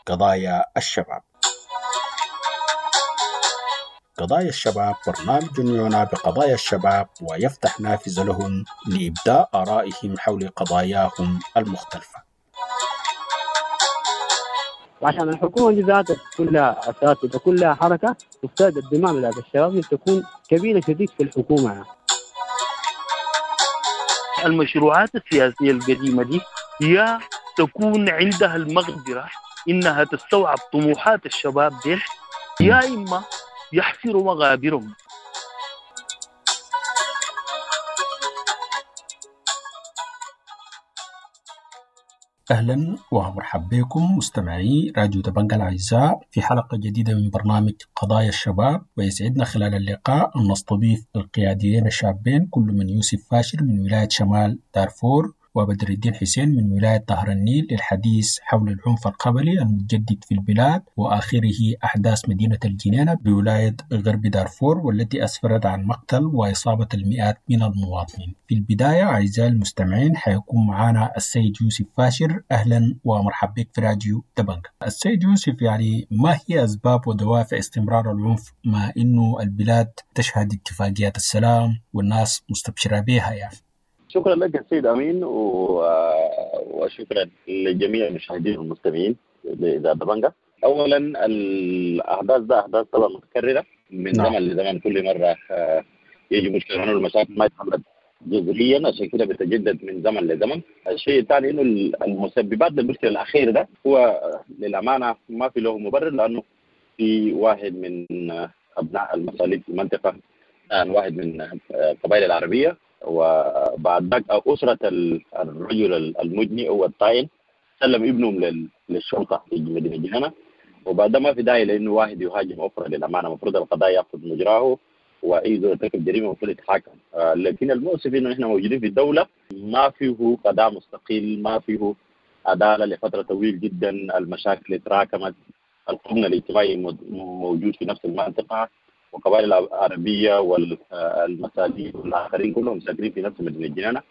قضايا الشباب. قضايا الشباب برنامج يعنى بقضايا الشباب ويفتح نافذة لهم لإبداء آرائهم حول قضاياهم المختلفة. وعشان الحكومة دي ذاتها كلها أساس وتكون لها حركة تفتاد الدماء بتاعت الشباب تكون كبيرة شديد في الحكومة. المشروعات السياسية القديمة دي هي تكون عندها المقدرة إنها تستوعب طموحات الشباب دي، يا إما يحفروا مغابرهم. أهلا ومرحبا بكم مستمعي راديو دبنجة الأعزاء في حلقة جديدة من برنامج قضايا الشباب. ويسعدنا خلال اللقاء أن نستضيف القياديين الشابين، كل من يوسف فاشر من ولاية شمال دارفور وبدر الدين حسين من ولاية ظهر النيل للحديث حول العنف القبلي المتجدد في البلاد وآخره أحداث مدينة الجنينة بولاية غرب دارفور والتي أسفرت عن مقتل وإصابة المئات من المواطنين. في البداية أعزائي المستمعين حيكون معنا السيد يوسف فاشر. أهلا ومرحبا بك في راديو دبنجة. السيد يوسف، يعني ما هي أسباب ودوافع استمرار العنف مع إنه البلاد تشهد اتفاقيات السلام والناس مستبشرة بها؟ يعني شكرا لك السيد أمين وشكرا لجميع المشاهدين والمستمعين لإذاعة دبنجة. أولا الأحداث ده أحداث طبعا متكررة من زمن لزمن، كل مرة يجي مشكلة إنه المشاكل ما يتحلت جذريا، عشان كده بتجدد من زمن لزمن. الشيء الثاني إنه المسببات للمشكلة الأخير ده هو للأمانة ما في له مبرر، لأنه في واحد من أبناء المصالح في المنطقة، واحد من القبائل العربية، وبعد ذلك أسرة الرجل المجني أو الطائن سلم ابنهم للشرطة في مدينة جنينة، وبعد ما في داعي لأنه واحد يهاجم أخرى. للأمانة المفروض القضاء يأخذ مجراه، وأي زول يرتكب جريمة المفروض يتحاكم. لكن المؤسف إنه إحنا موجودين في الدولة ما فيه قضاء مستقل، ما فيه عدالة لفترة طويل جدا. المشاكل تراكمت، القرن الاجتماعي موجود في نفس المنطقة، وقبائل العربية والمساليك والآخرين كلهم ساكنين في نفس مدينة الجنينة.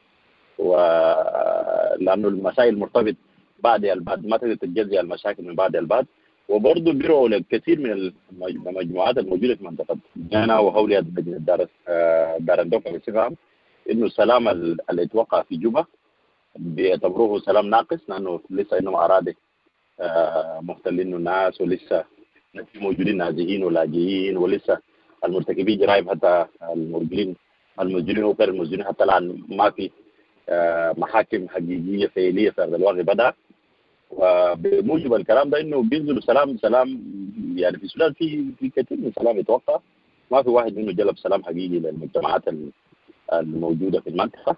ولأنه المسائل مرتبط بعد البعض، ما تقدر تجزي المشاكل من بعد البعض. وبرضه بيروا لكثير من المجموعات الموجودة في منطقة الجنينة وحولها مدينة دار الدوكا بصفة عامة، إنه السلام اللي اتوقع في جوبا بيعتبروه سلام ناقص، لأنه لسه إنهم أراضي محتلين الناس، ولسه موجودين نازحين ولاجئين، ولسه المرتكبين جرائم، حتى المسجونين وغير المسجونين حتى الآن ما في محاكم حقيقية فعلية في أرض الواقع بدأ. وبموجب الكلام ده إنه بينزلوا سلام يعني في السودان في كثير من سلام يتوقع، ما في واحد منه جلب سلام حقيقي للمجتمعات الموجودة في المنطقة.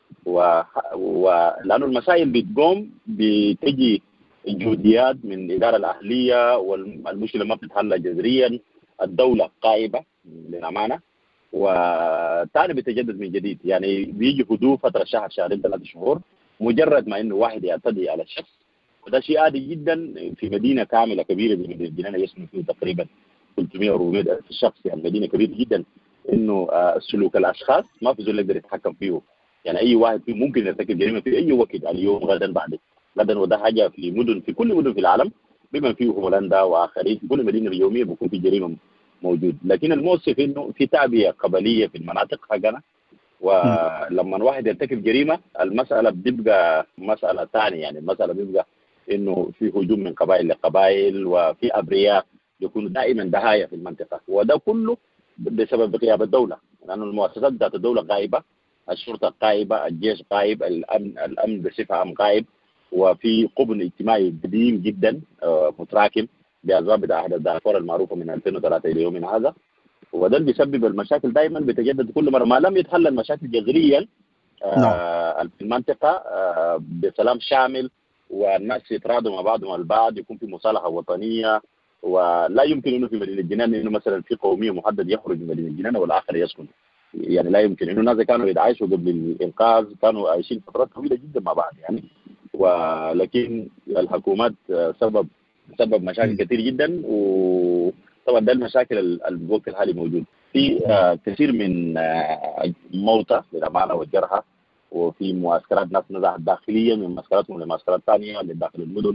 ولأنه المسائل بتقوم بتجي جهوديات من الإدارة الأهلية، والمشكلة ما بتتحل جذريا. الدولة قائبة للأمانة، وثاني بتجدد من جديد. يعني بيجي هدوء فترة شهر شهرين 3 شهور، مجرد ما إنه واحد يعتدي على الشخص، وده شيء عادي جدا في مدينة كاملة كبيرة زي مدينة الجنينة يسمى فيه تقريبا 300 أو 400 ألف شخص. يعني مدينة كبيرة جدا، إنه سلوك الأشخاص ما في زول يقدر يتحكم فيه. يعني أي واحد فيه ممكن يرتكب جريمة في أي وقت، اليوم غدا بعد غدا. وده حاجة في كل مدن في العالم، بما فيه هولندا وآخرين، في كل مدينة يوميا بيكون في جريمة موجود. لكن المؤسف إنه في تعبئة قبلية في المناطق حقنا، ولما واحد يرتكب جريمة المسألة بتبقى مسألة ثانية. يعني المسألة بيبقى إنه في هجوم من قبائل لقبائل، وفي أبرياء يكونوا دائما ضحايا في المنطقة، وده كله بسبب غياب الدولة، لأنه المؤسسات ذات الدولة غائبة، الشرطة غائبة، الجيش غائب، الأمن بصفة عام غائب، وفي قبن اجتماعي قديم جدا متراكم بأسباب بتاع دارفور المعروفة من 2003 إلى يومنا هذا. وده اللي بيسبب المشاكل دائما بتجدد كل مرة ما لم يتحل المشاكل جذريا في المنطقة بسلام شامل، والناس يتراضوا مع بعضهم البعض، يكون في مصالحة وطنية. ولا يمكن إنه في مدينة الجنينة إنه مثلا في قومية محدد يخرج من مدينة الجنينة والآخر يسكن. يعني لا يمكن إنه الناس كانوا يتعايشوا قبل الإنقاذ، كانوا عايشين فترات طويلة جدا مع بعض يعني. ولكن الحكومات سبب مشاكل كثير جدا. وطبعا ده المشاكل الوقت الحالي موجود في كثير من موتى للأمانة والجرحى، وفي معسكرات ناس نزحت داخليا من معسكراتهم لمعسكرات ثانية لداخل المدن.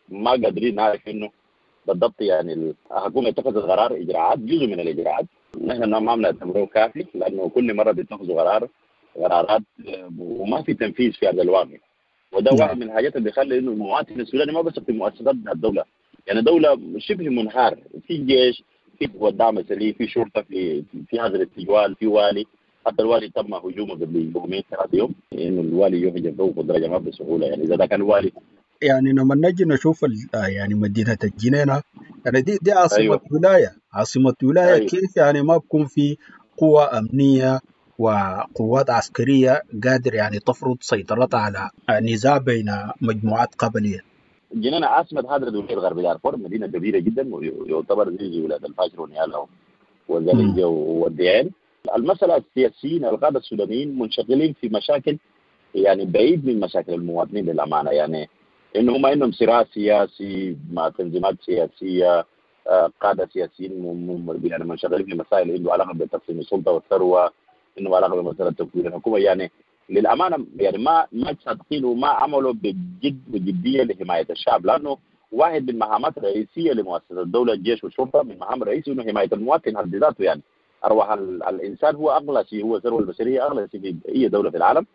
ما قادرين نعرف انه بالضبط يعني الحكومه اتخذت قرار اجراءات، جزء من الاجراءات نحن ما بنعتبره كافي، لانه كل مره بيتخذوا قرارات وما في تنفيذ في هذا الواقع. وده واحد من الحاجات اللي بيخلي انه المواطن السوداني ما بس في المؤسسات بتاعت الدوله، يعني دوله شبه منهار، في جيش، في قوات دعم سريع، في شرطه، في هذا الاستجوال، في والي. حتى الوالي تم هجومه قبل يومين 3 يوم، انه الوالي يهجم فوق الدرجه ما بسهوله، يعني اذا ده كان الوالي. يعني لما نجي نشوف يعني مدينة الجنينة، يعني دي عاصمة ايوه ولاية ايوه كيف يعني ما بكون في قوة أمنية وقوات عسكرية قادر يعني تفرض سيطرتها على نزاع بين مجموعات قبلية؟ الجنينه عاصمه حضره ولايه غرب دارفور، مدينه كبيره جدا ويعتبر زي ولايه الفاشر ونيالا وزالنجة والديان. المسألة السياسيين القادة السودانيين منشغلين في مشاكل يعني بعيد من مشاكل المواطنين للأمانة، يعني إن هم عندهم صراع سياسي مع تنظيمات سياسية، قادة سياسيين يعني منشغلين في مسائل عنده علاقة بتقسيم السلطة والثروة، إنه علاقة بمسألة تكوين الحكومة. يعني للأمانة يعني ما صادقين وما عملوا بجد وجدية لحماية الشعب، لأنه واحد من المهامات الرئيسية لمؤسسة الدولة الجيش والشرطة، من المهام الرئيسية إنه حماية المواطن حد ذاته. يعني أرواح الإنسان هو أغلى شيء، هو الثروة البشرية أغلى شيء في أي دولة في العالم.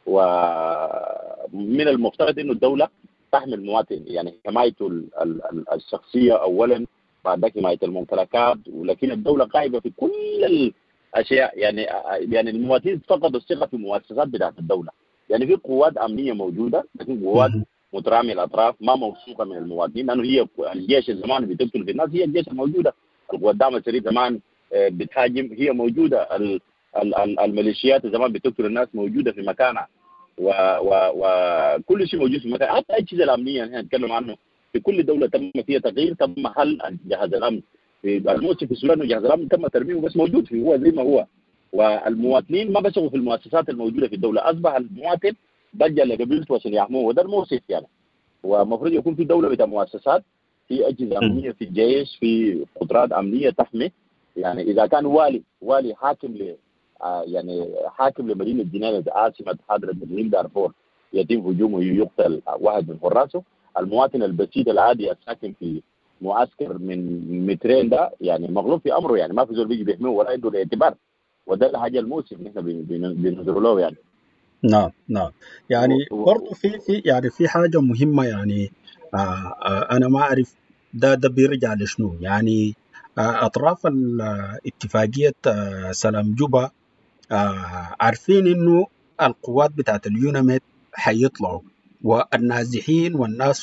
ومن المفترض انه الدوله تحمي المواطن، يعني حمايته الشخصيه اولا، بعد ذلك حمايه الممتلكات. ولكن الدوله غائبه في كل الاشياء، يعني المواطنين فقدوا الثقه في المؤسسات بتاعت الدوله. يعني في قوات امنيه موجوده، لكن قوات متراميه الاطراف ما موثوقه من المواطنين، لانه هي الجيش زمان بتقتل في الناس، هي الجيش الموجوده. القوات الدعم السريع زمان بتهاجم، هي موجوده. الميليشيات زمان بتقتل الناس موجوده في مكانها، وكل شيء موجود في مكان. حتى الاجهزه الامنيه نحن نتكلم عنه في كل دوله تم فيها تغيير، تم حل جهاز الامن. في المؤسسه في السودان جهاز الامن تم ترميمه بس موجود في هو زي ما هو. والمواطنين ما بيثقوا في المؤسسات الموجوده في الدوله، اصبح المواطن بلجا لقبيلته عشان يحموه، وده المؤسف يعني. ومفروض يكون في دوله بتاع مؤسسات، في اجهزه امنيه، في جيش، في قدرات امنيه تحمي. يعني اذا كان والي حاكم يعني حاكم لمدينه جنينه عاصمه حضره اقليم دارفور يتم هجومه يقتل واحد من حراسه، المواطن البسيط العادي الساكن في معسكر من مترين ده يعني مغلوب في امره، يعني ما في زول بيجي بيحميه ولا عنده الاعتبار. وده الحاجه المؤسف نحن بننظر له يعني. نعم يعني برضو في حاجة مهمة يعني. أنا ما أعرف ده بيرجع لشنو يعني. أطراف اتفاقية سلام جوبا عارفين إنه القوات بتاعت اليوناميد حيطلعوا، والنازحين والناس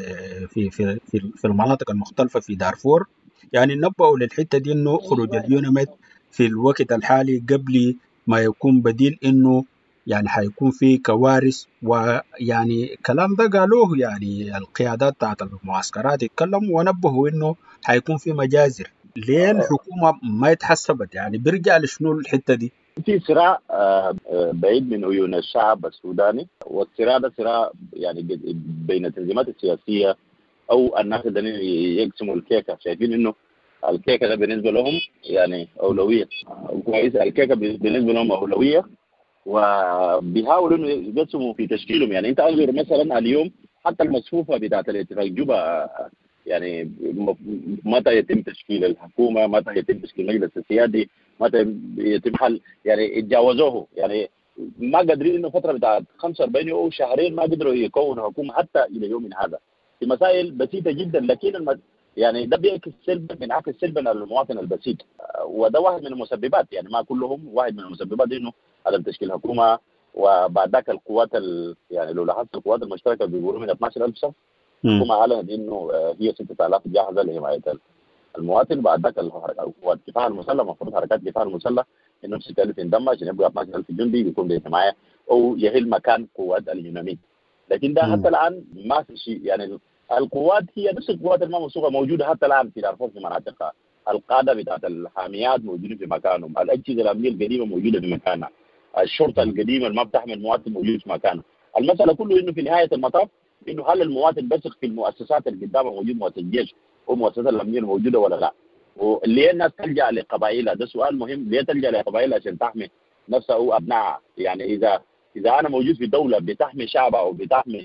في المناطق المختلفة في دارفور يعني نبأوا للحتة دي إنه خروج اليوناميد في الوقت الحالي قبل ما يكون بديل، إنه يعني حيكون في كوارث. ويعني الكلام ده قالوه يعني القيادات بتاعت المعسكرات اتكلموا ونبهوا إنه حيكون في مجازر. ليه الحكومة ما اتحسبت؟ يعني بيرجع لشنو الحتة دي؟ في صراع بعيد من عيون الشعب السوداني، والصراع ده صراع يعني بين التنظيمات السياسيه او الناس اللي يقسموا الكيكه، شايفين انه الكيكه ده بالنسبه لهم يعني اولويه كويس، الكيكه بالنسبه لهم اولويه، وبيحاولوا انه يقسموا في تشكيلهم. يعني انت انظر مثلا اليوم حتى المصفوفه بتاعت الاتفاق جوبا، يعني متى يتم تشكيل الحكومه، متى يتم تشكيل المجلس السيادي، متى يتم حل، يعني اتجاوزوه. يعني ما قادرين انه فتره بتاعت 45 يوم شهرين ما قدروا يكونوا حكومه حتى الى يومنا هذا في مسائل بسيطه جدا. لكن يعني ده بينعكس سلبا على المواطن البسيط، وده واحد من المسببات، يعني ما كلهم، واحد من المسببات انه عدم تشكيل حكومه. وبعد ذاك القوات يعني لو لاحظت القوات المشتركه بيقولوا من 12,000 شخص، الحكومه اعلنت انه هي 6,000 جاهزه لحمايه المواطن. بعد ذاك القوات الدفاع المسلح، المفروض حركات الدفاع المسلح انهم 6,000 ينضم عشان يبقى 12,000 جندي بيكون للحمايه او يحل مكان قوات اليوناميد. لكن ده حتى الان ما في شيء. يعني القوات هي نفس القوات الموثوقه موجوده حتى الان في دارفور في مناطقها، القاده بتاعت الحاميات موجودين في مكانهم، الاجهزه الامنيه القديمه موجوده في مكانها، الشرطه القديمه اللي ما بتحمي المواطن موجود في مكانه. المساله كله انه في نهايه المطاف انه هل المواطن بثق في المؤسسات اللي قدامه موجود، مؤسسه الجيش والمؤسسات الامنيه الموجوده ولا لا؟ واللي الناس تلجا لقبائلها، ده سؤال مهم، ليه تلجا لقبائلها عشان تحمي نفسها او ابنائها؟ يعني اذا انا موجود في دوله بتحمي شعبها او بتحمي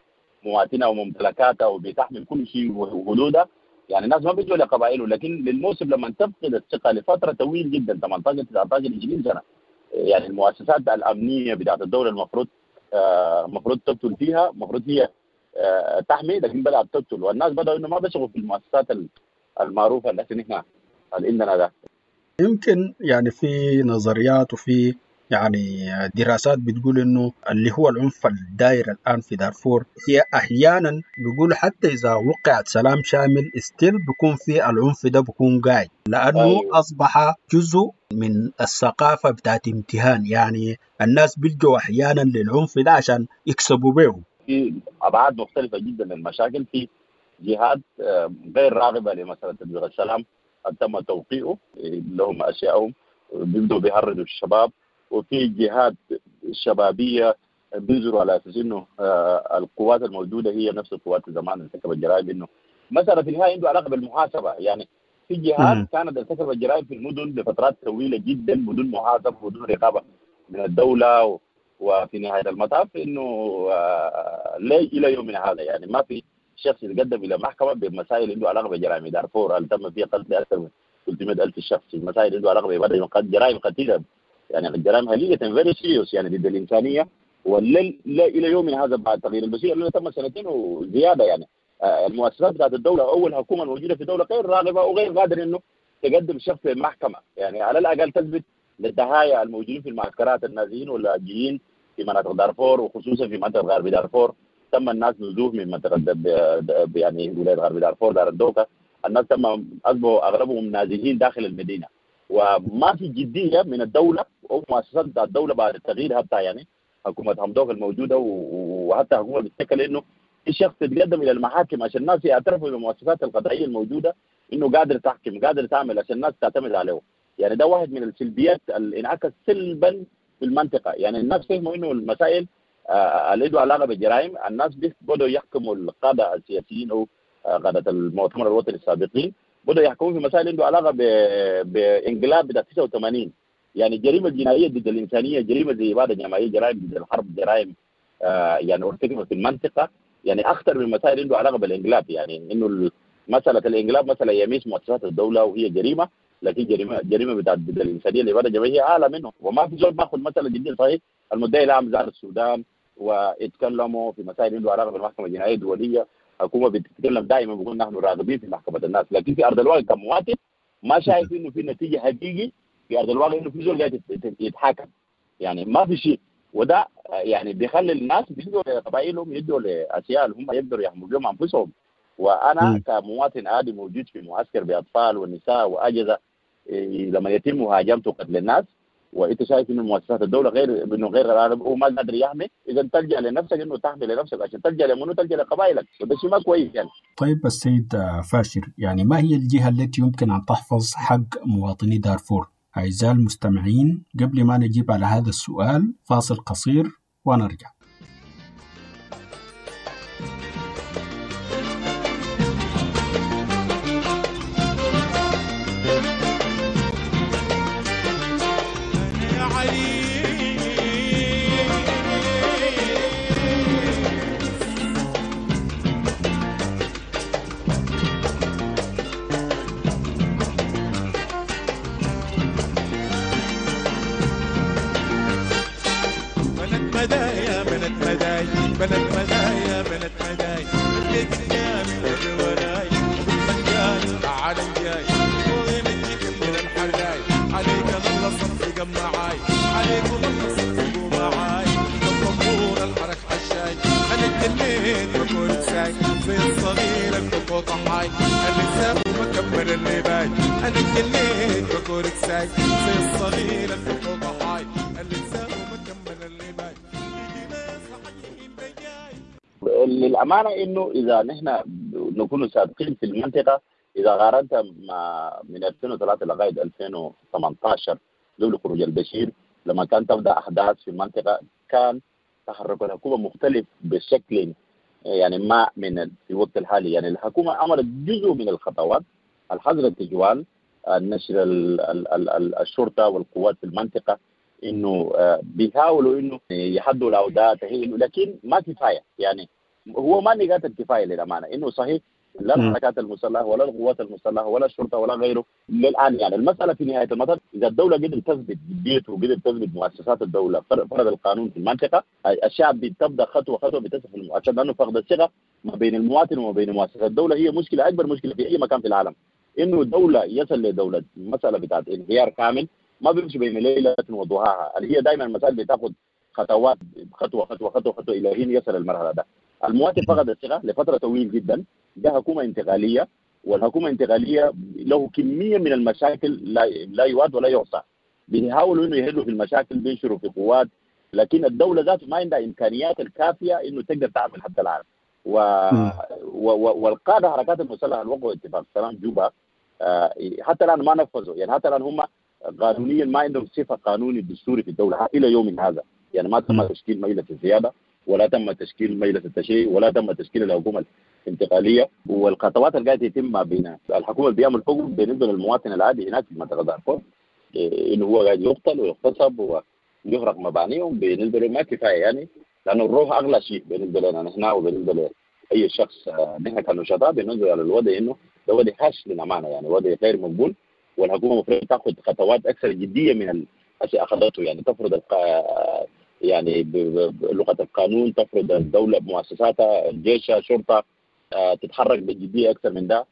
مواطنه وممتلكاتها وبتحمي كل شيء وحدودها، يعني الناس ما بيجوا لقبائلهم. لكن للموسم لما تفقد الثقه لفتره طويل جدا 18 19 20 سنه، يعني المؤسسات الامنيه بتاعت الدوله المفروض تقتل فيها، المفروض هي تحمي، لكن بدات تقتل، والناس بداوا انه ما بيثقوا في المؤسسات المعروفه اللي احنا عندنا ده. يمكن يعني في نظريات وفي يعني دراسات بتقول انه اللي هو العنف الداير الان في دارفور هي احيانا بيقول حتى اذا وقعت سلام شامل ستيل بيكون في العنف ده بيكون قاعد، لانه ايوه اصبح جزء من الثقافه بتاعت امتهان. يعني الناس بيلجوا احيانا للعنف ده عشان يكسبوا به. في ابعاد مختلفه جدا للمشاكل. في جهات غير راغبه لمساله تطبيق السلام تم توقيعه لهم اشيائهم، بيبدوا بيهردوا الشباب، وفي جهات شبابيه بيزروا على اساس انه القوات الموجوده هي نفس القوات زمان ارتكبت الجرائم، انه مثلا في النهايه عنده علاقه بالمحاسبه. يعني في جهات كانت ارتكبت الجرائم في المدن لفترات طويله جدا بدون محاسبه بدون رقابه من الدوله، وفي نهايه المطاف انه الى يومنا هذا يعني ما في شخص يتقدم الى محكمه بمسائل عنده علاقه بجرائم دارفور اللي تم فيها قتل اكثر من 300,000 شخص، مسائل عنده علاقه بجرائم قتيله، يعني الجرائم هلية فيري سيريوس يعني ضد الانسانيه. والليل لا الى يومنا هذا بعد تغيير البشير اللي تم سنتين وزياده. يعني المؤسسات بتاعت الدوله او الحكومه الموجوده في الدوله غير راغبه وغير قادر انه تقدم شخص في المحكمه، يعني على الاقل تثبت للضحايا الموجودين في المعسكرات النازيين واللاجئين في مناطق دارفور، وخصوصا في منطقه غرب دارفور تم الناس نزوح من منطقه يعني ولايه غرب دارفور دار الدوكا، الناس تم اصبحوا اغلبهم نازحين داخل المدينه، وما في جديه من الدوله او مؤسسات الدوله بعد التغيير حتى يعني حكومه همدوك الموجوده وحتى حكومه بتتكل انه في شخص يتقدم الى المحاكم عشان الناس يعترفوا بالمؤسسات القضائيه الموجوده انه قادر تحكم قادر تعمل عشان الناس تعتمد عليه. يعني ده واحد من السلبيات اللي انعكس سلبا في المنطقه. يعني الناس فهموا انه المسائل اللي له علاقه بالجرائم الناس بدوا يحكموا القاده السياسيين او قاده المؤتمر الوطني السابقين بدوا يحكموا في مسائل له علاقه بانقلاب بتاع 89، يعني جريمه جنائيه ضد الانسانيه، جريمه زي اباده جماعيه، جرائم ضد الحرب، جرائم يعني ارتكبت في المنطقه يعني اخطر من مسائل له علاقه بالانقلاب. يعني انه مساله الانقلاب مثلا يميز مؤسسات الدوله وهي جريمه، لكن جريمه بتاعت ضد الانسانيه اللي الاباده الجماعيه اعلى منه، وما في زول باخذ مساله جديه. صحيح المدعي العام زار السودان ويتكلموا في مسائل له علاقه بالمحكمه الجنائيه الدوليه، الحكومه بتتكلم دائما بيقول نحن راغبين في محكمه الناس، لكن في ارض الواقع كمواطن ما شايف انه في نتيجه حقيقي في ارض الواقع انه في زول قاعد يتحاكم، يعني ما في شيء. وده يعني بيخلي الناس بيدوا لقبائلهم يدوا لاشياء اللي هم يقدروا يحموا بهم انفسهم. وانا كمواطن عادي موجود في معسكر باطفال ونساء واجهزه لما يتم مهاجمته وقتل الناس وانت شايف انه مؤسسات الدوله غير راغب وما قادر يحمي، اذا تلجا لنفسك انه تحمي لنفسك عشان تلجا لمنو؟ تلجا لقبائلك، وده شيء ما كويس يعني. طيب السيد فاشر، يعني ما هي الجهة التي يمكن أن تحفظ حق مواطني دارفور؟ أعزائي المستمعين، قبل ما نجيب على هذا السؤال فاصل قصير ونرجع. للامانه انه اذا نحن نكون سابقين في المنطقه، اذا قارنت من 2003 لغايه 2018 قبل خروج البشير لما كان تبدا احداث في المنطقه كان تحرك الحكومه مختلف بشكل يعني ما من في الوقت الحالي. يعني الحكومه عملت جزء من الخطوات، الحظر التجوال، نشر الشرطه والقوات في المنطقه، انه بيحاولوا انه يحدوا الاوضاع، لكن ما كفايه. يعني هو ما نقاط الكفايه للامانه، انه صحيح لا الحركات المسلحه ولا القوات المسلحه ولا الشرطه ولا غيره للان. يعني المساله في نهايه المطاف اذا الدوله قدرت تثبت جديته وقدرت تثبت مؤسسات الدوله، فرض القانون في المنطقه، الشعب بتبدا خطوه خطوه بتصف المؤسسات، لانه فقد الثقه ما بين المواطن وما بين مؤسسات الدوله هي مشكله، اكبر مشكله في اي مكان في العالم. انه الدوله يصل لدوله مساله بتاعت انهيار كامل ما بيمشي بين ليله وضحاها، اللي هي دائما المسائل بتاخذ خطوات، خطوه خطوه خطوه خطوه الى حين يصل المرحله ده. المواطن فقد الثقه لفتره طويل جدا، ده حكومه انتقاليه، والحكومه الانتقاليه له كميه من المشاكل لا يعد ولا يحصى. بيحاولوا انه يحلوا في المشاكل، بينشروا في قوات، لكن الدوله ذاته ما عندها امكانيات الكافيه انه تقدر تعمل حتى الان. والقاده حركات المسلحه الوقعوا اتفاق سلام جوبا حتى الان ما نفذوا، يعني حتى الان هم قانونيا ما عندهم صفه قانوني دستوري في الدوله الى يوم هذا. يعني ما تم تشكيل مجلس الزياده، ولا تم تشكيل مجلس التشريع، ولا تم تشكيل الحكومه الانتقاليه. والخطوات اللي قاعده يتم ما بين الحكومه اللي بيعمل حكم بالنسبه للمواطن العادي هناك في منطقه دارفور، انه هو قاعد يقتل ويغتصب ويحرق مبانيهم، بالنسبه له ما كفايه يعني، لانه الروح اغلى شيء بالنسبه لنا نحن وبالنسبه لاي شخص. نحن كنشطاء بالنسبه للوضع انه ده وضع خاش للامانه، يعني وضع غير مقبول، والحكومه المفروض تاخذ خطوات اكثر جديه من التي اخذته، يعني تفرض يعني بلغه القانون، تفرض الدوله بمؤسساتها، الجيش، الشرطه تتحرك بجديه اكثر من ده.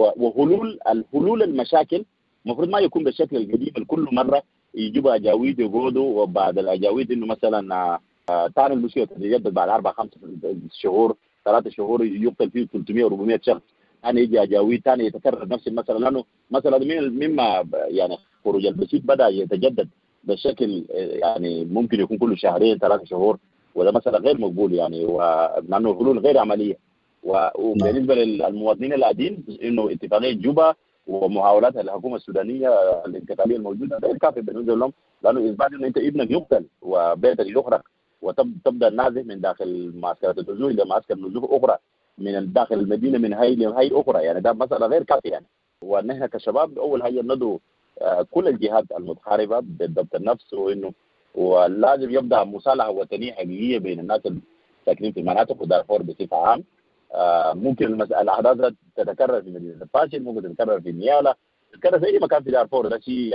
الحلول المشاكل المفروض ما يكون بالشكل القديم كل مره يجيبوا اجاويد يقعدوا، وبعد الاجاويد انه مثلا ثاني المشكله تتجدد بعد 4-5 شهور 3 شهور يقتل فيه 300 400 شخص، ثاني يجي اجاويد ثاني يتكرر نفس المساله، لانه مثلا مما يعني خروج البسيط بدا يتجدد بشكل يعني ممكن يكون كل 2-3 شهور، وده مساله غير مقبول يعني، ولانه حلول غير عمليه. وبالنسبه للمواطنين العاديين انه اتفاقيه جوبا ومحاولات الحكومه السودانيه الانتقاليه الموجوده غير كافيه بالنسبه لهم، لانه اثبات انه انت ابنك يقتل وبيتك يخرق وتبدا النازح من داخل معسكرات النزوح الى معسكر نزوح اخرى، من داخل المدينه من هي لهي اخرى، يعني ده مساله غير كافيه يعني. ونحن كشباب اول حاجه ندعو كل الجهات المتحاربه بالضبط النفس، وانه ولازم يبدا مصالحه وطنيه حقيقيه بين الناس الساكنين في المناطق ودارفور بصفه عام. ممكن الاحداث تتكرر في مدينه الفاشل، ممكن تتكرر في نيالا، تتكرر في اي مكان في دارفور، ده شيء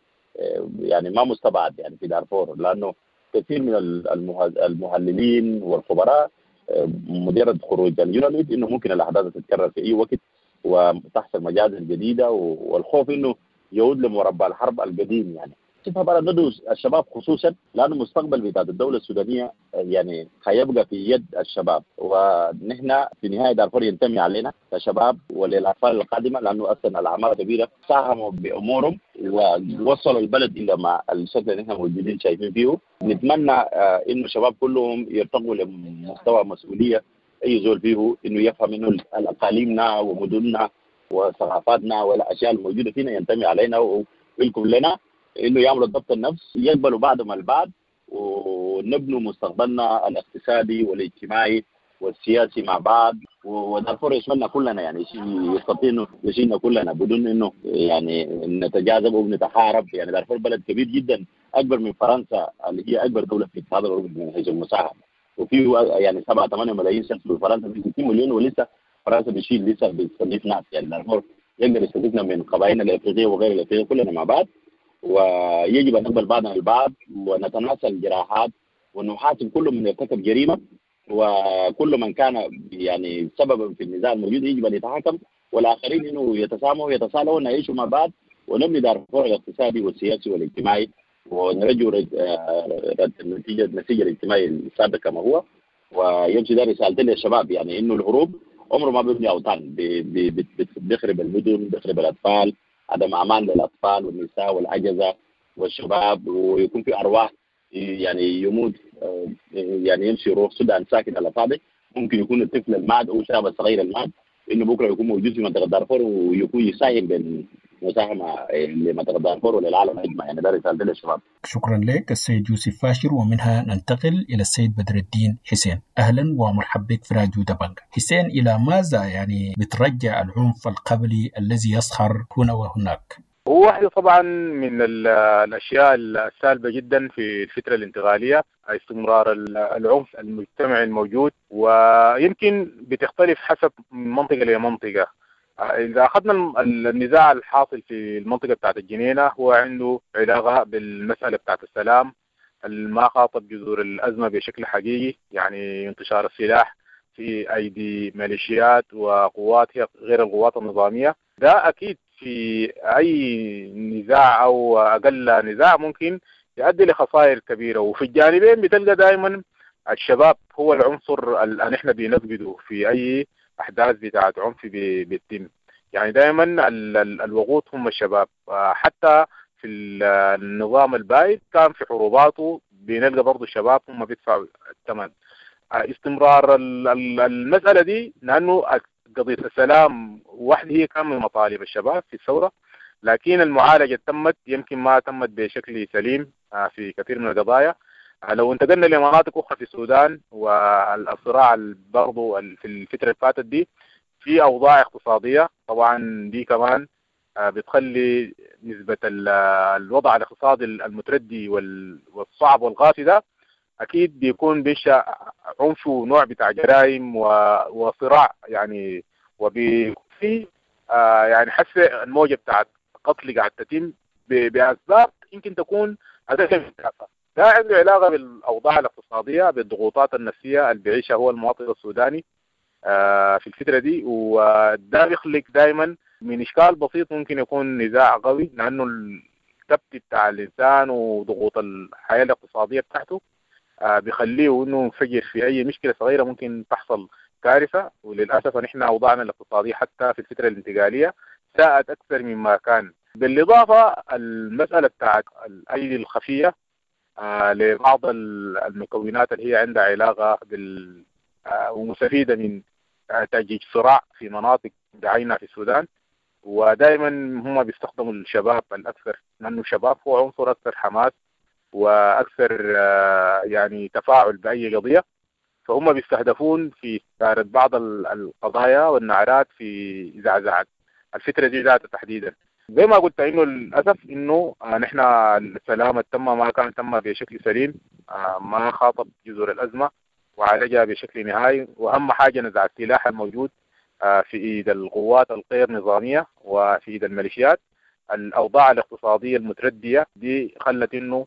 يعني ما مستبعد يعني في دارفور، لانه كثير من المحللين والخبراء مجرد خروج اليونانيت انه ممكن الاحداث تتكرر في اي وقت وتحصل مجازر جديده، والخوف انه يعود لمربع الحرب القديم. يعني طبعا ندعو الشباب خصوصا، لانه المستقبل بتاع الدوله السودانيه يعني هيبقى في يد الشباب، ونحن في نهايه دارفور ينتمي علينا كشباب وللاطفال القادمه، لانه اصلا الاعمار كبيره ساهموا بامورهم ووصلوا البلد الى ما الشكل اللي نحن موجودين شايفين فيه. نتمنى انه الشباب كلهم يرتقوا لمستوى مسؤوليه اي زول فيه، انه يفهم انه اقاليمنا ومدننا وثقافاتنا والاشياء الموجوده فينا ينتمي علينا ويلكم لنا، انه يعملوا ضبط النفس، يقبلوا بعضهم البعض، ونبنوا مستقبلنا الاقتصادي والاجتماعي والسياسي مع بعض. ودارفور يشملنا كلنا، يعني شيء يستطيع انه يشيلنا كلنا بدون انه يعني نتجاذب ونتحارب. يعني دارفور بلد كبير جدا، اكبر من فرنسا اللي هي اكبر دوله في الاتحاد الاوروبي من حيث المساحه، وفيه يعني 7-8 ملايين شخص، في فرنسا في 60 مليون، ولسه فرنسا بيشيل لسه بيستضيف ناس. يعني دارفور يقدر يستضيفنا من قبائلنا الافريقيه وغير الافريقيه كلنا مع بعض، ويجب ان نقبل بعضنا البعض ونتناسى الجراحات، ونحاسب كل من يرتكب جريمه، وكل من كان يعني سببا في النزاع الموجود يجب ان يتحاكم، والاخرين انه يتسامحوا ويتصالحوا ونعيشوا مع بعض ونبني دارفور الاقتصادي والسياسي والاجتماعي، ونرجو النتيجه الاجتماعي السابق كما هو. ويمشي ده رسالتي للشباب، يعني انه الهروب عمره ما بيبني اوطان، بيخرب المدن، بيخرب الاطفال، عدم امان للاطفال والنساء والعجزه والشباب، ويكون في ارواح يعني يموت، يعني يمشي روح السودان ساكن على فاضي. ممكن يكون الطفل المات او الشاب الصغير المات، انه بكره يكون موجود في منطقه دارفور ويكون يساهم بالمساهمه لمنطقه دارفور وللعالم اجمع. يعني ده رسالتي للشباب. شكرا لك السيد يوسف فاشر، ومنها ننتقل الى السيد بدر الدين حسين. اهلا ومرحبا بك في راديو دبنجة. حسين، الى ماذا يعني بترجع العنف القبلي الذي يصخر هنا وهناك؟ هو واحدة طبعا من الأشياء السالبة جدا في الفترة الانتقالية استمرار العنف المجتمعي الموجود، ويمكن بتختلف حسب منطقة لمنطقة. إذا أخذنا النزاع الحاصل في المنطقة بتاعت الجنينة هو عنده علاقة بالمسألة بتاعت السلام، ما خاطب جذور الأزمة بشكل حقيقي، يعني انتشار السلاح في أيدي ميليشيات وقوات هي غير القوات النظامية. ده أكيد في أي نزاع أو أقل نزاع ممكن يؤدي لخسائر كبيرة، وفي الجانبين بتلقى دائما الشباب هو العنصر اللي نحن بنفقده في أي أحداث بتاعت عنف بتتم. يعني دائما الوقود هم الشباب، حتى في النظام البائد كان في حروباته بنلقى برضو الشباب هم بيدفعوا الثمن. استمرار المسألة دي لأنه قضية السلام وحده هي كان من مطالب الشباب في الثورة، لكن المعالجة تمت يمكن ما تمت بشكل سليم في كثير من القضايا. لو انتقلنا لمناطق أخرى في السودان والصراع برضو في الفترة اللي فاتت دي في أوضاع اقتصادية طبعا دي كمان بتخلي نسبة الوضع الاقتصادي المتردي والصعب والقاسي ده أكيد بيكون بينشأ عنف ونوع بتاع جرائم وصراع، يعني وبي يعني حس الموجة بتاعت قتل قاعد تتم بأسباب يمكن تكون أداة متعفة. ده عنده علاقة بالأوضاع الاقتصادية بالضغوطات النفسية اللي بيعيشها هو المواطن السوداني في الفترة دي، وده بيخلق دائما من إشكال بسيط ممكن يكون نزاع قوي، لأنه الكبت بتاع الإنسان وضغوط الحياة الاقتصادية بتاعته بيخليه إنه ينفجر في أي مشكلة صغيرة ممكن تحصل كارثة. وللأسف نحن أوضاعنا الاقتصادية حتى في الفترة الانتقالية ساءت أكثر مما كان. بالإضافة المسألة بتاعت الأيدي الخفية لبعض المكونات اللي هي عندها علاقة ومستفيدة من تأجيج صراع في مناطق بعينها في السودان، ودائما هم بيستخدموا الشباب الأكثر، لأنه الشباب هو عنصر أكثر حماس وأكثر يعني تفاعل بأي قضية، فهم بيستهدفون في إثارة بعض القضايا والنعرات في زعزعة الفترة دي ذاتها تحديدا. زي ما قلت إنه للأسف إنه نحن السلام التم ما كان تم بشكل سليم، ما خاطب جذور الأزمة وعالجها بشكل نهائي، وأهم حاجة نزع السلاح الموجود في إيد القوات الغير نظامية وفي إيد الميليشيات. الأوضاع الاقتصادية المتردية دي خلت إنه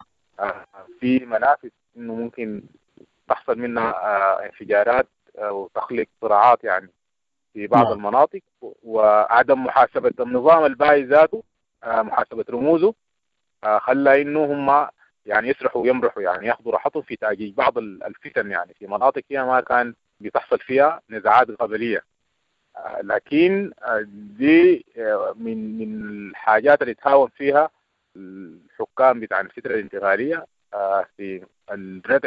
في منافذ إنه ممكن تحصل منها انفجارات وتخلق صراعات يعني في بعض المناطق، وعدم محاسبة النظام الباقي ذاته محاسبة رموزه خلى إنه هم يعني يسرحوا ويمرحوا، يعني ياخذوا راحتهم في تأجيج بعض الفتن يعني في مناطق هي ما كان بتحصل فيها نزاعات قبلية. لكن دي من الحاجات اللي تهاون فيها الحكام بتاع الفترة الانتقالية في الردع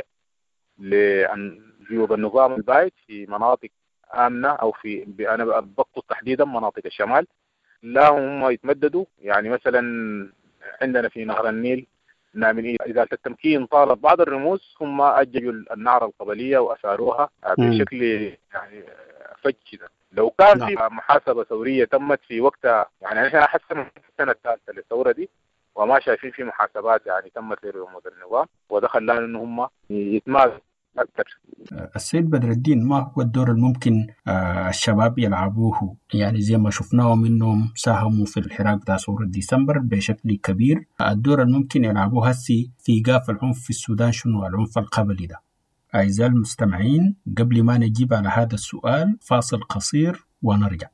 لجيوب النظام البائد في مناطق آمنة أو أنا بقصد تحديدا مناطق الشمال، لا هم يتمددوا. يعني مثلا عندنا في نهر النيل من إذا التمكين طالب بعض الرموز هم أججوا النعرة القبلية وأثاروها بشكل يعني فج كده. لو كان في محاسبة ثورية تمت في وقتها، يعني نحن حسنا السنة الثالثة للثورة دي وما شايفين في محاسبات يعني تمت لرموز النظام، وده خلانا إن هم يتمازوا أكثر. السيد بدر الدين، ما هو الدور الممكن الشباب يلعبوه؟ يعني زي ما شفناهم إنهم ساهموا في الحراك بتاع ثورة ديسمبر بشكل كبير، الدور الممكن يلعبوه هسي في إيقاف العنف في السودان شنو العنف القبلي ده؟ أعزائي المستمعين، قبل ما نجيب على هذا السؤال فاصل قصير ونرجع.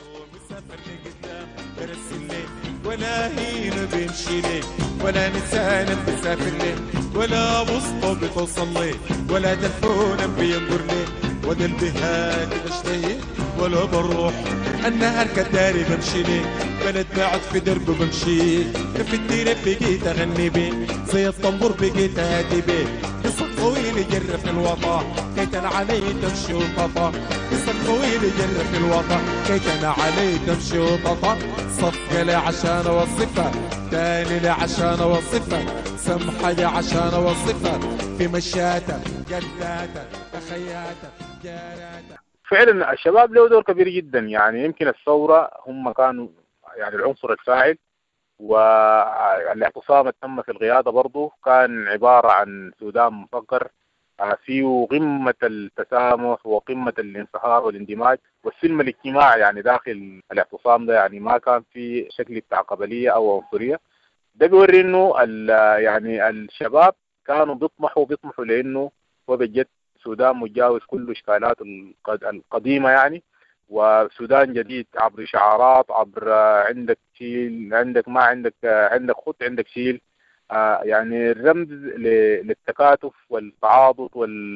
ولا هين بنمشي ليه، ولا نسالم بسافر ليه، ولا وسطه بتوصل ليه، ولا تلفون بينظر ليه، ولا البهاد بشتهي ولا بروح النهار كداري بمشي ليه، بلد بعد في درب بمشي في الدير بقيت اغني بيه، زي الطنبور بقيت هادي بيه، قصة طويل يجر في الوطا كي كان علي تمشي وططا، قصة طويل يجر في الوطا كي كان علي تمشي وططا، صفقة لي عشان اوصفها، تاني لي عشان اوصفها، سمحة لي عشان اوصفها، في مشاتها قداتها تخياتها جاراتها. فعلا الشباب له دور كبير جدا، يعني يمكن الثورة هم كانوا يعني العنصر الفاعل والاعتصام التم في القيادة برضو كان عبارة عن سودان مفكر فيه قمة التسامح وقمة الانصهار والاندماج والسلم الاجتماعي يعني داخل الاعتصام ده، يعني ما كان في شكل بتاع قبلية أو عنصرية. ده بيوري إنه يعني الشباب كانوا بيطمحوا لأنه هو بجد سودان متجاوز كل إشكالات القديمة يعني، وسودان جديد عبر شعارات، عبر عندك شيل، عندك ما عندك، عندك خط، عندك شيل، يعني الرمز للتكاتف والتعاضد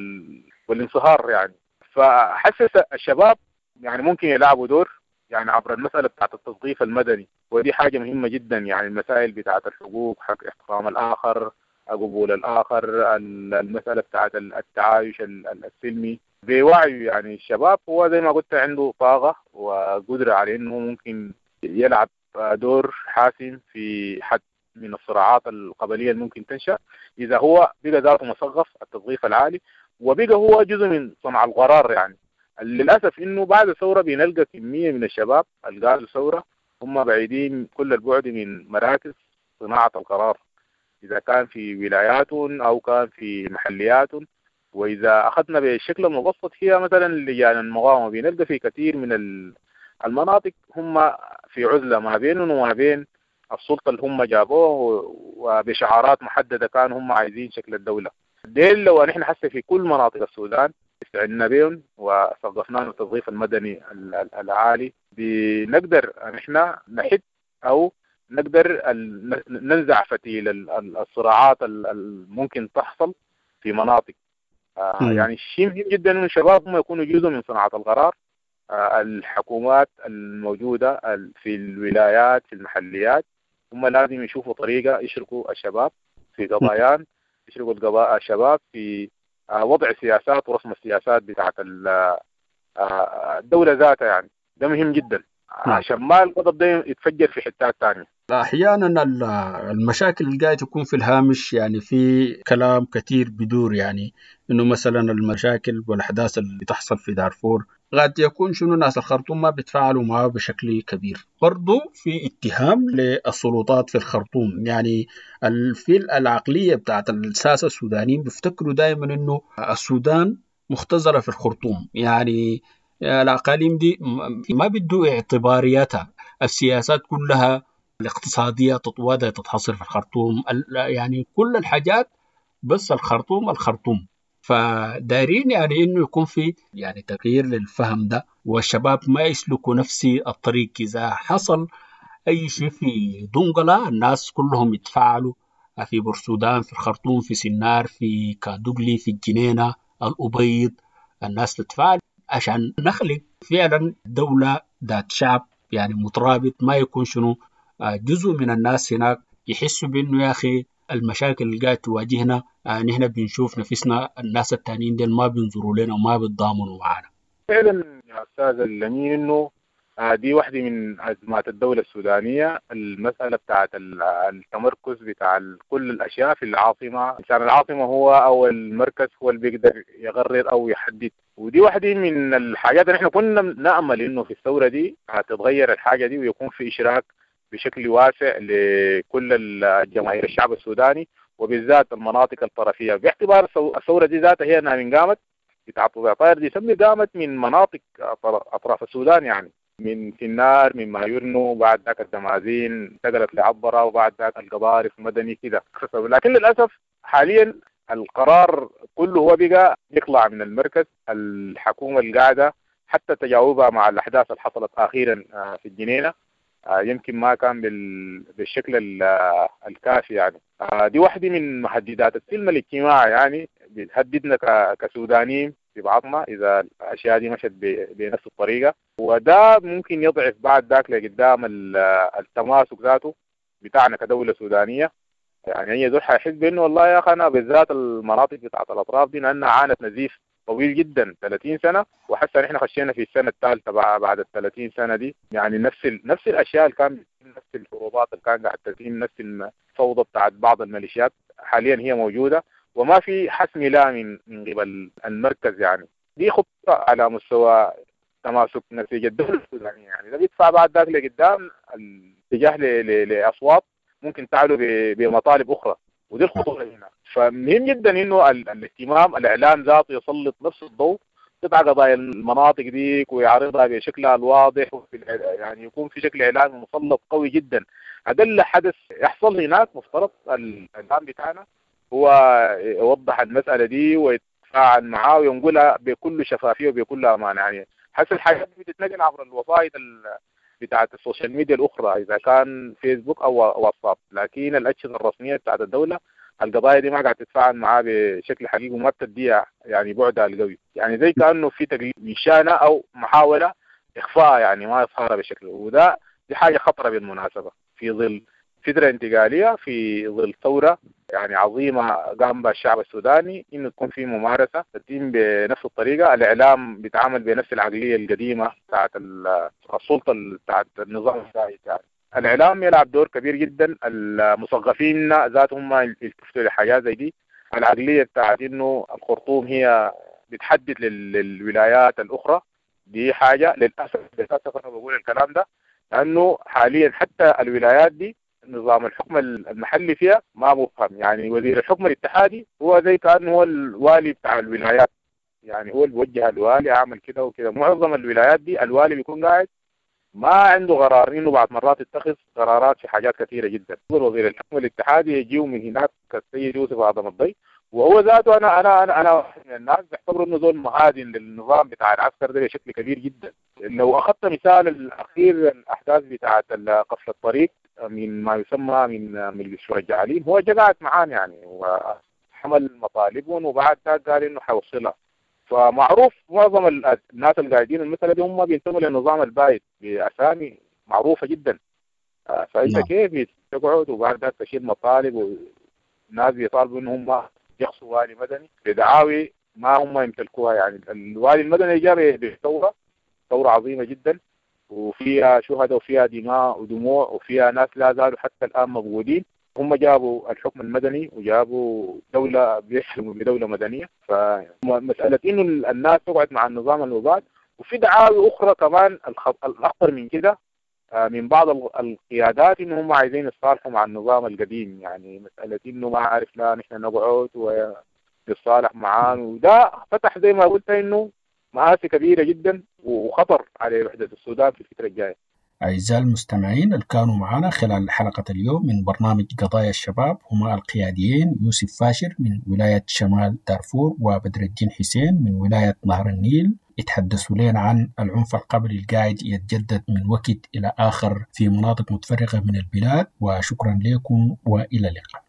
والانصهار يعني. فحسس الشباب يعني ممكن يلعبوا دور يعني عبر المسألة بتاعت التثقيف المدني، ودي حاجة مهمة جدا. يعني المسائل بتاعت الحقوق، حق احترام الآخر، قبول الآخر، المسألة بتاعت التعايش السلمي بوعي. يعني الشباب هو زي ما قلت عنده طاقة وقدرة على إنه ممكن يلعب دور حاسم في حد من الصراعات القبلية اللي ممكن تنشأ إذا هو بقى ذاته مثقف التثقيف العالي، وبقى هو جزء من صنع القرار. يعني للأسف إنه بعد الثورة بنلقى كمية من الشباب اللي قالوا الثورة هم بعيدين كل البعد من مراكز صناعة القرار، إذا كان في ولاياتهم أو كان في محلياتهم. وإذا أخذنا بالشكل المبسط هي مثلا لجان المقاومة بنلقى في كثير من المناطق هم في عزلة ما بينهم وما بين السلطة اللي هم جابوه، وبشعارات محددة كانوا هم عايزين شكل الدولة. ديل لو نحن حسي في كل مناطق السودان استعنا بهم وثقفناهم التثقيف المدني العالي، بنقدر نحن نحد أو نقدر ننزع فتيل الصراعات الممكن تحصل في مناطق. يعني الشيء مهم جدا إنه الشباب هم يكونوا جزء من صناعة القرار. الحكومات الموجودة في الولايات في المحليات هم لازم يشوفوا طريقة يشركوا الشباب في قضايان، يشركوا الشباب في وضع سياسات ورسم السياسات بتاعت الدولة ذاتها. يعني ده مهم جدا عشان ما الغضب ده يتفجر في حتات تانية. أحيانا المشاكل اللي قاعد تكون في الهامش، يعني في كلام كتير بدور، يعني إنه مثلا المشاكل والأحداث اللي بتحصل في دارفور قد يكون شنو ناس الخرطوم ما بيتفاعلوا معه بشكل كبير. برضو في اتهام للسلطات في الخرطوم، يعني في العقلية بتاعت الساسة السودانيين بيفتكروا دائما إنه السودان مختزلة في الخرطوم، يعني الأقاليم دي ما بدوا اعتبارياتها، السياسات كلها الاقتصادية تتوادى تتحصل في الخرطوم، يعني كل الحاجات بس الخرطوم. فدارين يعني إنه يكون في يعني تغيير للفهم ده، والشباب ما يسلكوا نفس الطريق. إذا حصل أي شيء في دونغلا الناس كلهم يتفاعلوا، في بورسودان، في الخرطوم، في سنار، في كادوغلي، في الجنينة، الأبيض، الناس تتفاعل عشان نخلق فعلا دولة ذات شعب يعني مترابط، ما يكون شنو جزء من الناس هناك يحسوا بأنه يا أخي المشاكل اللي قاعد تواجهنا نحن بنشوف نفسنا، الناس التانيين دول ما بينظروا لنا وما بيتضامنوا معنا. فعلا يا أستاذ الأمين إنه دي واحدة من أزمات الدولة السودانية، المسألة بتاعت التمركز بتاع كل الأشياء في العاصمة. إنسان العاصمة هو أو المركز هو اللي بيقدر يقرر أو يحدد، ودي واحدة من الحاجات اللي احنا كنا نأمل إنه في الثورة دي تتغير الحاجة دي، ويكون في إشراك بشكل واسع لكل الجماهير الشعب السوداني، وبالذات المناطق الطرفية، باعتبار الثورة دي ذاتها هي أنها من قامت بتاعت طائر دي سمي قامت من مناطق أطراف السودان، يعني من سنار، من مايورنو، بعد ذاك الدمازين انتقلت لعبرة، وبعد ذاك القبارف مدني كده. لكن للأسف حاليا القرار كله هو بقى يطلع من المركز. الحكومة القاعدة حتى تجاوبها مع الأحداث اللي حصلت أخيرا في الجنينة يمكن ما كان بالشكل الكافي. يعني دي واحدة من محددات السلم الاجتماعي، يعني بتهددنا كسودانيين في بعضنا إذا الأشياء دي مشت بنفس الطريقة، وده ممكن يضعف بعد ذاك لقدام التماسك ذاته بتاعنا كدولة سودانية. يعني هي ذو حيحس بأنه والله يا أخي أنا بالذات المناطق بتاعت الأطراف دي لأنها عانت نزيف طويل جدا 30 سنة، وحتى نحن خشينا في السنة الثالثة بعد 30 سنة دي. يعني نفس الأشياء اللي كان، نفس الحروبات اللي كان قاعد تتم، نفس الفوضى بتاعت بعض الميليشيات حاليا هي موجودة، وما في حسم لا من قبل المركز. يعني دي خطة على مستوى تماسك نسيج الدولة السودانية، يعني ده بيدفع بعد ذاك لقدام اتجاه لاصوات ممكن تعلو بمطالب اخرى، ودي الخطوره هنا. فمهم جدا انه الاهتمام الاعلام ذاته يسلط نفس الضوء قطع قضايا المناطق ديك ويعرضها بشكلها الواضح، يعني يكون في شكل اعلامي مسلط قوي جدا. اقل حدث يحصل هناك مفترض الاعلام بتاعنا هو يوضح المساله دي ويتفاعل معاه وينقلها بكل شفافيه وبكل امانه. يعني حتى الحاجات دي بتتنقل عبر الوسائط بتاعت السوشيال ميديا الاخرى اذا كان فيسبوك او واتساب، لكن الاجهزه الرسميه بتاعت الدوله القضايا دي ما قاعد تتفاعل معاه بشكل حقيقي وما بتديها يعني بعدها القوي، يعني زي كانه في تقليد مشانه او محاوله اخفاء يعني ما يظهرها بشكل. دي حاجه خطره بالمناسبه في ظل فتره انتقاليه، في ظل ثوره يعني عظيمه قام بها الشعب السوداني، انه تكون في ممارسه تتم بنفس الطريقه. الاعلام بيتعامل بنفس العقليه القديمه بتاعت السلطه بتاعت النظام السائد. يعني الاعلام يلعب دور كبير جدا. المثقفين ذاتهم هم يلتفتوا لحاجات زي دي. العقليه بتاعت انه الخرطوم هي بتحدد للولايات الاخرى، دي حاجه للاسف انا بقول الكلام ده لانه حاليا حتى الولايات دي نظام الحكم المحلي فيها ما مفهم. يعني وزير الحكم الاتحادي هو زي كانه هو الوالي بتاع الولايات، يعني هو اللي بيوجه الوالي اعمل كده وكده. معظم الولايات دي الوالي بيكون قاعد ما عنده قرار، انه بعض مرات يتخذ قرارات في حاجات كثيره جدا. وزير الحكم الاتحادي يجيو من هناك كالسيد يوسف عظم الضي، وهو ذاته انا واحد من الناس بيعتبروا انه زول مهادن للنظام بتاع العسكر ده بشكل كبير جدا. لو اخذت مثال الاخير الاحداث بتاعه قفل الطريق من ما يسمى من مجلس شورى الجعالين، هو جا قاعد معانا يعني وحمل مطالبهم وبعد ذاك قال انه حيوصلها. فمعروف معظم الناس اللي قاعدين المسألة دي هم بينتموا للنظام البايد بأسامي معروفة جدا. فأنت كيف تقعد وبعد ذلك تشيل مطالب والناس بيطالبوا إنهم هم يخصوا والي مدني بدعاوي ما هم يمتلكوها؟ يعني الوالي المدني جاء بثورة عظيمة جدا وفيها شهداء وفيها دماء ودموع وفيها ناس لا زالوا حتى الآن موجودين. هم جابوا الحكم المدني وجابوا دولة بيحلموا بدولة مدنية. فمسألة إنه الناس تقعد مع النظام المباد، وفي دعاوي أخرى كمان الأخطر من كده من بعض القيادات إنه هم عايزين يتصالحوا مع النظام القديم. يعني مسألة إنه ما عارف لا نحن نقعد ونتصالح معاه، وده فتح زي ما قلت إنه مآسي كبيرة جدا وخطر على وحدة السودان في الفترة الجاية. أعزائي المستمعين اللي كانوا معنا خلال حلقة اليوم من برنامج قضايا الشباب هما القياديين يوسف فاشر من ولاية شمال دارفور وبدر الدين حسين من ولاية نهر النيل، يتحدثوا لنا عن العنف القبلي القاعد يتجدد من وقت إلى آخر في مناطق متفرقة من البلاد. وشكرا لكم وإلى اللقاء.